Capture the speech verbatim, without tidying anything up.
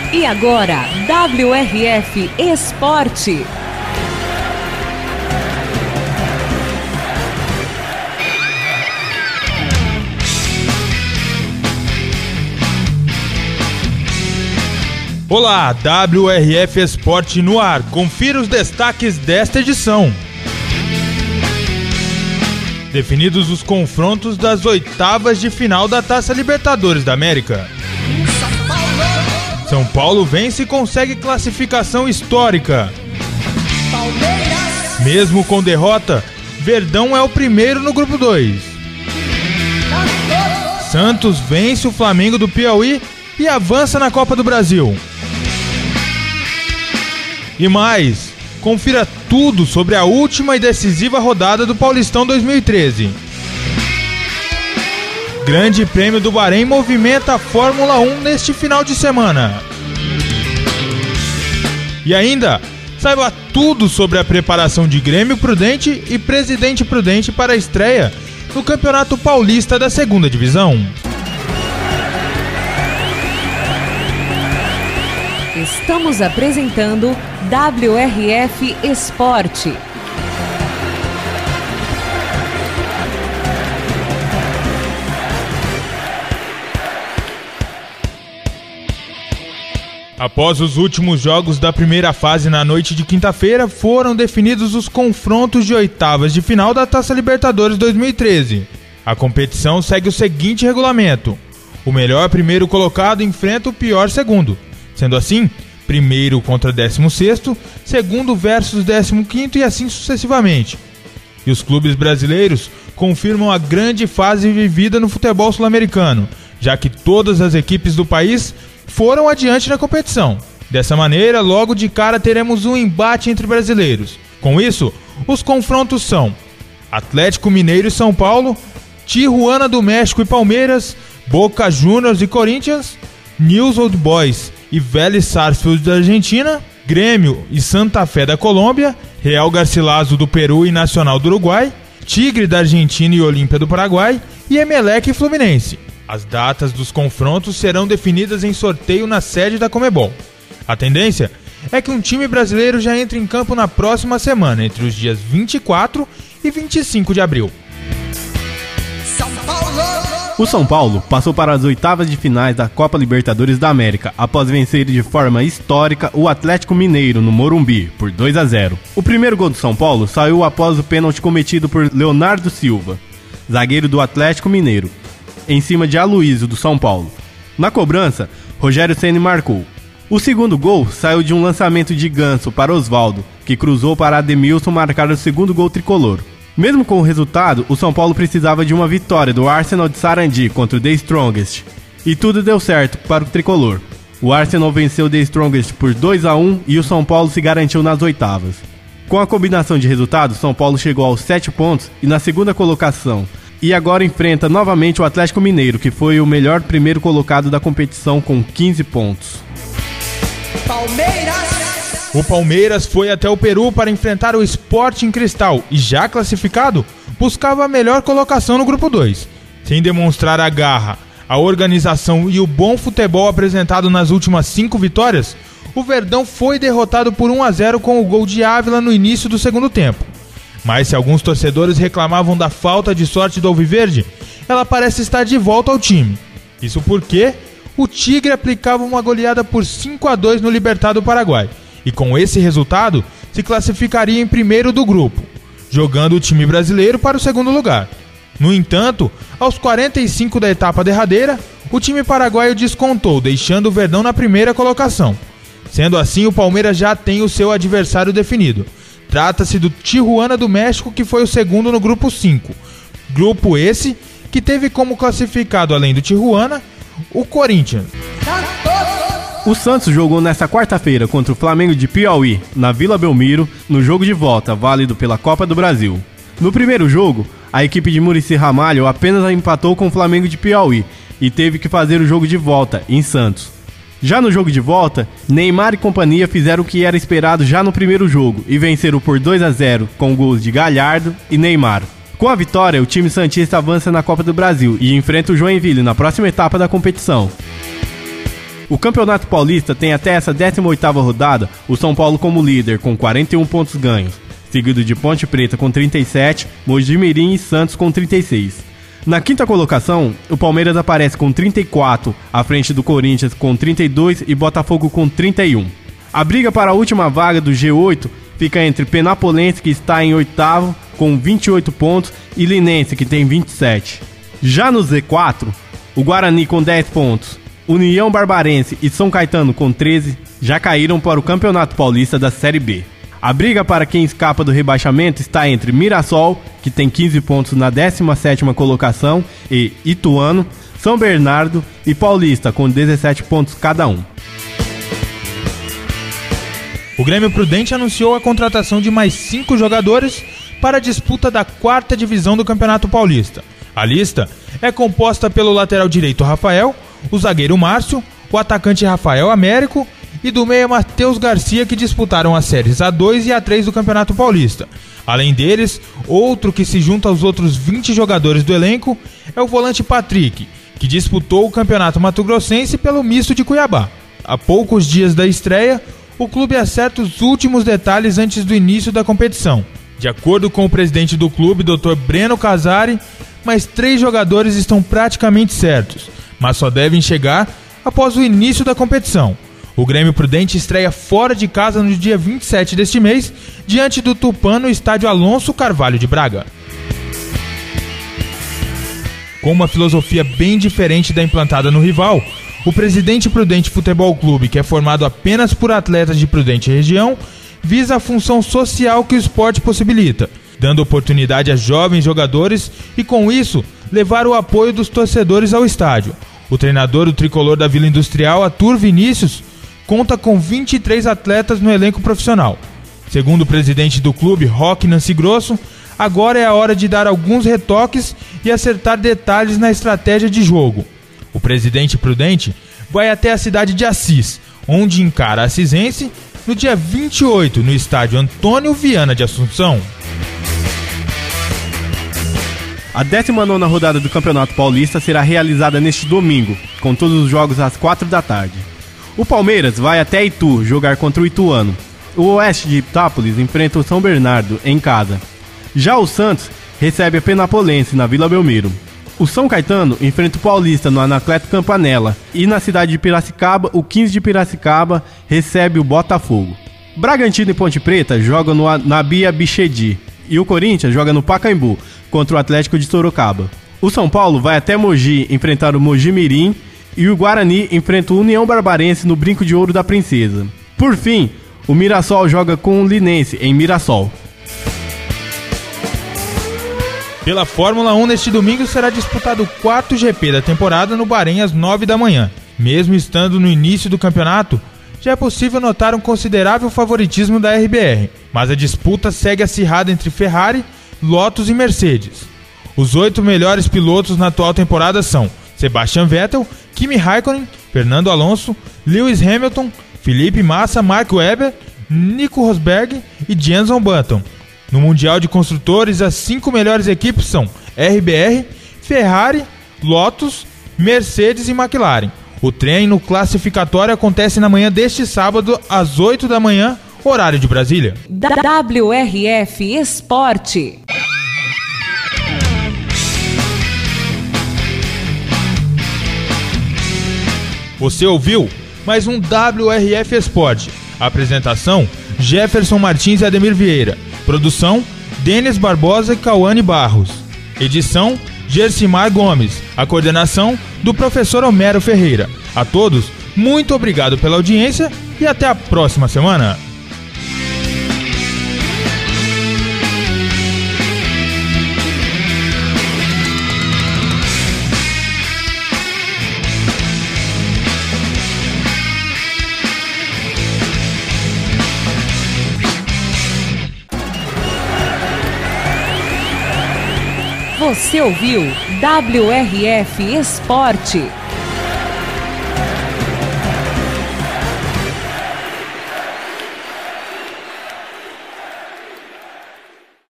E agora, W R F Esporte. Olá, W R F Esporte no ar. Confira os destaques desta edição. Definidos os confrontos das oitavas de final da Taça Libertadores da América. São Paulo vence e consegue classificação histórica. Mesmo com derrota, Verdão é o primeiro no grupo dois. Santos vence o Flamengo do Piauí e avança na Copa do Brasil. E mais, confira tudo sobre a última e decisiva rodada do Paulistão dois mil e treze. Grande Prêmio do Bahrein movimenta a Fórmula um neste final de semana. E ainda, saiba tudo sobre a preparação de Grêmio Prudente e Presidente Prudente para a estreia no Campeonato Paulista da Segunda Divisão. Estamos apresentando W R F Esporte. Após os últimos jogos da primeira fase na noite de quinta-feira, foram definidos os confrontos de oitavas de final da Taça Libertadores dois mil e treze. A competição segue o seguinte regulamento: o melhor primeiro colocado enfrenta o pior segundo. Sendo assim, primeiro contra décimo sexto, segundo versus décimo quinto e assim sucessivamente. E os clubes brasileiros confirmam a grande fase vivida no futebol sul-americano, já que todas as equipes do país foram adiante na competição. Dessa maneira, logo de cara teremos um embate entre brasileiros. Com isso, os confrontos são Atlético Mineiro e São Paulo, Tijuana do México e Palmeiras, Boca Juniors e Corinthians, Newell's Old Boys e Vélez Sarsfield da Argentina, Grêmio e Santa Fé da Colômbia, Real Garcilaso do Peru e Nacional do Uruguai, Tigre da Argentina e Olímpia do Paraguai e Emelec e Fluminense. As datas dos confrontos serão definidas em sorteio na sede da Conmebol. A tendência é que um time brasileiro já entre em campo na próxima semana, entre os dias vinte e quatro e vinte e cinco de abril. O São Paulo passou para as oitavas de finais da Copa Libertadores da América após vencer de forma histórica o Atlético Mineiro no Morumbi por dois a zero. O primeiro gol do São Paulo saiu após o pênalti cometido por Leonardo Silva, zagueiro do Atlético Mineiro, em cima de Aloysio do São Paulo. Na cobrança, Rogério Ceni marcou. O segundo gol saiu de um lançamento de Ganso para Osvaldo, que cruzou para Ademilson marcar o segundo gol tricolor. Mesmo com o resultado, o São Paulo precisava de uma vitória do Arsenal de Sarandi contra o The Strongest. E tudo deu certo para o tricolor. O Arsenal venceu o The Strongest por dois a um e o São Paulo se garantiu nas oitavas. Com a combinação de resultados, São Paulo chegou aos sete pontos e na segunda colocação. E agora enfrenta novamente o Atlético Mineiro, que foi o melhor primeiro colocado da competição com quinze pontos. Palmeiras! O Palmeiras foi até o Peru para enfrentar o Sporting Cristal e, já classificado, buscava a melhor colocação no grupo dois. Sem demonstrar a garra, a organização e o bom futebol apresentado nas últimas cinco vitórias, o Verdão foi derrotado por um a zero com o gol de Ávila no início do segundo tempo. Mas se alguns torcedores reclamavam da falta de sorte do Alviverde, ela parece estar de volta ao time. Isso porque o Tigre aplicava uma goleada por cinco a dois no Libertad do Paraguai. E com esse resultado, se classificaria em primeiro do grupo, jogando o time brasileiro para o segundo lugar. No entanto, aos quarenta e cinco da etapa derradeira, o time paraguaio descontou, deixando o Verdão na primeira colocação. Sendo assim, o Palmeiras já tem o seu adversário definido. Trata-se do Tijuana do México, que foi o segundo no grupo cinco. Grupo esse que teve como classificado, além do Tijuana, o Corinthians. O Santos jogou nesta quarta-feira contra o Flamengo de Piauí, na Vila Belmiro, no jogo de volta, válido pela Copa do Brasil. No primeiro jogo, a equipe de Muricy Ramalho apenas empatou com o Flamengo de Piauí e teve que fazer o jogo de volta, em Santos. Já no jogo de volta, Neymar e companhia fizeram o que era esperado já no primeiro jogo e venceram por dois a zero com gols de Galhardo e Neymar. Com a vitória, o time santista avança na Copa do Brasil e enfrenta o Joinville na próxima etapa da competição. O Campeonato Paulista tem até essa décima oitava rodada o São Paulo como líder com quarenta e um pontos ganhos, seguido de Ponte Preta com trinta e sete, Mojimirim e Santos com trinta e seis. Na quinta colocação, o Palmeiras aparece com trinta e quatro, à frente do Corinthians com trinta e dois e Botafogo com trinta e um. A briga para a última vaga do G oito fica entre Penapolense, que está em oitavo, com vinte e oito pontos, e Linense, que tem vinte e sete. Já no Z quatro, o Guarani com dez pontos, União Barbarense e São Caetano com treze já caíram para o Campeonato Paulista da Série B. A briga para quem escapa do rebaixamento está entre Mirassol, que tem quinze pontos na décima sétima colocação, e Ituano, São Bernardo e Paulista com dezessete pontos cada um. O Grêmio Prudente anunciou a contratação de mais cinco jogadores para a disputa da quarta divisão do Campeonato Paulista. A lista é composta pelo lateral direito Rafael, o zagueiro Márcio, o atacante Rafael Américo e do meia Matheus Garcia, que disputaram as séries A dois e A três do Campeonato Paulista. Além deles, outro que se junta aos outros vinte jogadores do elenco é o volante Patrick, que disputou o Campeonato Mato Grossense pelo misto de Cuiabá. Há poucos dias da estreia, o clube acerta os últimos detalhes antes do início da competição. De acordo com o presidente do clube, doutor Breno Casari, mais três jogadores estão praticamente certos, mas só devem chegar após o início da competição. O Grêmio Prudente estreia fora de casa no dia vinte e sete deste mês, diante do Tupã no estádio Alonso Carvalho de Braga. Com uma filosofia bem diferente da implantada no rival, o Presidente Prudente Futebol Clube, que é formado apenas por atletas de Prudente região, visa a função social que o esporte possibilita, dando oportunidade a jovens jogadores e, com isso, levar o apoio dos torcedores ao estádio. O treinador do tricolor da Vila Industrial, Arthur Vinícius, conta com vinte e três atletas no elenco profissional. Segundo o presidente do clube, Roque Nancy Grosso, agora é a hora de dar alguns retoques e acertar detalhes na estratégia de jogo. O presidente Prudente vai até a cidade de Assis, onde encara a Assisense no dia vinte e oito, no estádio Antônio Viana de Assunção. A décima nona rodada do Campeonato Paulista será realizada neste domingo, com todos os jogos às quatro da tarde. O Palmeiras vai até Itu jogar contra o Ituano. O Oeste de Itápolis enfrenta o São Bernardo em casa. Já o Santos recebe a Penapolense na Vila Belmiro. O São Caetano enfrenta o Paulista no Anacleto Campanella, e na cidade de Piracicaba, o quinze de Piracicaba recebe o Botafogo. Bragantino e Ponte Preta jogam no Nabia Bichedi, e o Corinthians joga no Pacaembu contra o Atlético de Sorocaba. O São Paulo vai até Mogi enfrentar o Mojimirim, e o Guarani enfrenta o União Barbarense no Brinco de Ouro da Princesa. Por fim, o Mirassol joga com o Linense em Mirassol. Pela Fórmula um, neste domingo será disputado o quarto G P da temporada no Bahrein às nove da manhã. Mesmo estando no início do campeonato, já é possível notar um considerável favoritismo da R B R, mas a disputa segue acirrada entre Ferrari, Lotus e Mercedes. Os oito melhores pilotos na atual temporada são Sebastian Vettel, Kimi Raikkonen, Fernando Alonso, Lewis Hamilton, Felipe Massa, Mark Webber, Nico Rosberg e Jenson Button. No Mundial de Construtores, as cinco melhores equipes são R B R, Ferrari, Lotus, Mercedes e McLaren. O treino classificatório acontece na manhã deste sábado, às oito da manhã, horário de Brasília. W R F Esporte. Você ouviu mais um W R F Esporte. Apresentação: Jefferson Martins e Ademir Vieira. Produção: Denis Barbosa e Cauane Barros. Edição: Gersimar Gomes. A coordenação do professor Homero Ferreira. A todos, muito obrigado pela audiência e até a próxima semana. Você ouviu W R F Esporte.